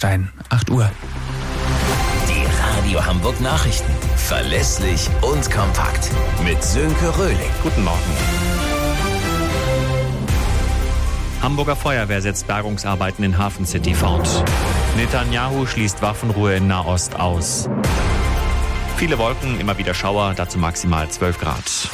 Baustein. 8 Uhr. Die Radio Hamburg Nachrichten. Verlässlich und kompakt. Mit Sönke Röhling. Guten Morgen. Hamburger Feuerwehr setzt Bergungsarbeiten in Hafen City fort. Netanyahu schließt Waffenruhe in Nahost aus. Viele Wolken, immer wieder Schauer, dazu maximal 12 Grad.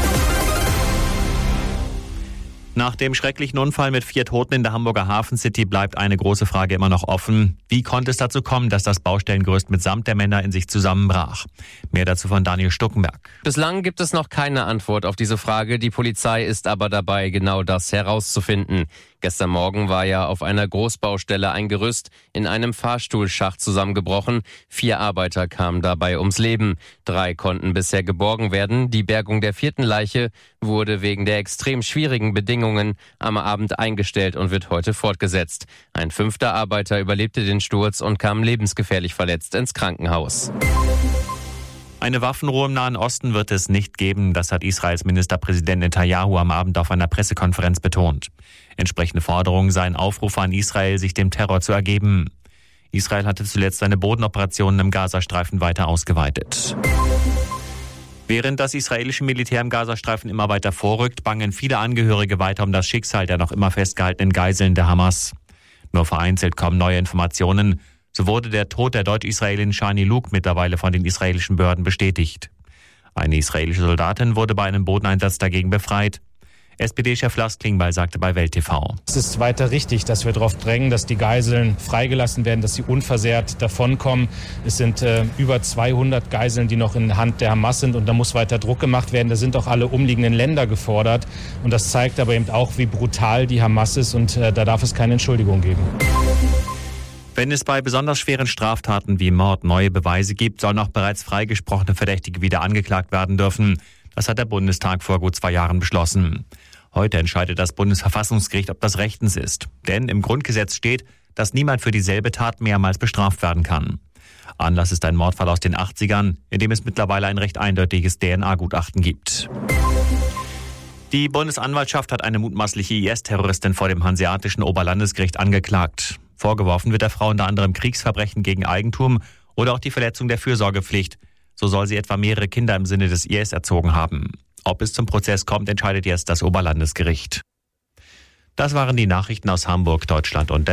Nach dem schrecklichen Unfall mit 4 Toten in der Hamburger Hafen City bleibt eine große Frage immer noch offen. Wie konnte es dazu kommen, dass das Baustellengerüst mitsamt der Männer in sich zusammenbrach? Mehr dazu von Daniel Stuckenberg. Bislang gibt es noch keine Antwort auf diese Frage. Die Polizei ist aber dabei, genau das herauszufinden. Gestern Morgen war ja auf einer Großbaustelle ein Gerüst in einem Fahrstuhlschacht zusammengebrochen. 4 Arbeiter kamen dabei ums Leben. 3 konnten bisher geborgen werden. Die Bergung der 4. Leiche wurde wegen der extrem schwierigen Bedingungen am Abend eingestellt und wird heute fortgesetzt. Ein 5. Arbeiter überlebte den Sturz und kam lebensgefährlich verletzt ins Krankenhaus. Eine Waffenruhe im Nahen Osten wird es nicht geben, das hat Israels Ministerpräsident Netanyahu am Abend auf einer Pressekonferenz betont. Entsprechende Forderungen seien Aufrufe an Israel, sich dem Terror zu ergeben. Israel hatte zuletzt seine Bodenoperationen im Gazastreifen weiter ausgeweitet. Während das israelische Militär im Gazastreifen immer weiter vorrückt, bangen viele Angehörige weiter um das Schicksal der noch immer festgehaltenen Geiseln der Hamas. Nur vereinzelt kommen neue Informationen. So wurde der Tod der Deutsch-Israelin Shani Luke mittlerweile von den israelischen Behörden bestätigt. Eine israelische Soldatin wurde bei einem Bodeneinsatz dagegen befreit. SPD-Chef Lars Klingbeil sagte bei Welt TV: Es ist weiter richtig, dass wir darauf drängen, dass die Geiseln freigelassen werden, dass sie unversehrt davonkommen. Es sind über 200 Geiseln, die noch in der Hand der Hamas sind, und da muss weiter Druck gemacht werden. Da sind auch alle umliegenden Länder gefordert. Und das zeigt aber eben auch, wie brutal die Hamas ist, und da darf es keine Entschuldigung geben. Wenn es bei besonders schweren Straftaten wie Mord neue Beweise gibt, sollen auch bereits freigesprochene Verdächtige wieder angeklagt werden dürfen. Das hat der Bundestag vor gut 2 Jahren beschlossen. Heute entscheidet das Bundesverfassungsgericht, ob das rechtens ist. Denn im Grundgesetz steht, dass niemand für dieselbe Tat mehrmals bestraft werden kann. Anlass ist ein Mordfall aus den 80ern, in dem es mittlerweile ein recht eindeutiges DNA-Gutachten gibt. Die Bundesanwaltschaft hat eine mutmaßliche IS-Terroristin vor dem Hanseatischen Oberlandesgericht angeklagt. Vorgeworfen wird der Frau unter anderem Kriegsverbrechen gegen Eigentum oder auch die Verletzung der Fürsorgepflicht. So soll sie etwa mehrere Kinder im Sinne des IS erzogen haben. Ob es zum Prozess kommt, entscheidet jetzt das Oberlandesgericht. Das waren die Nachrichten aus Hamburg, Deutschland und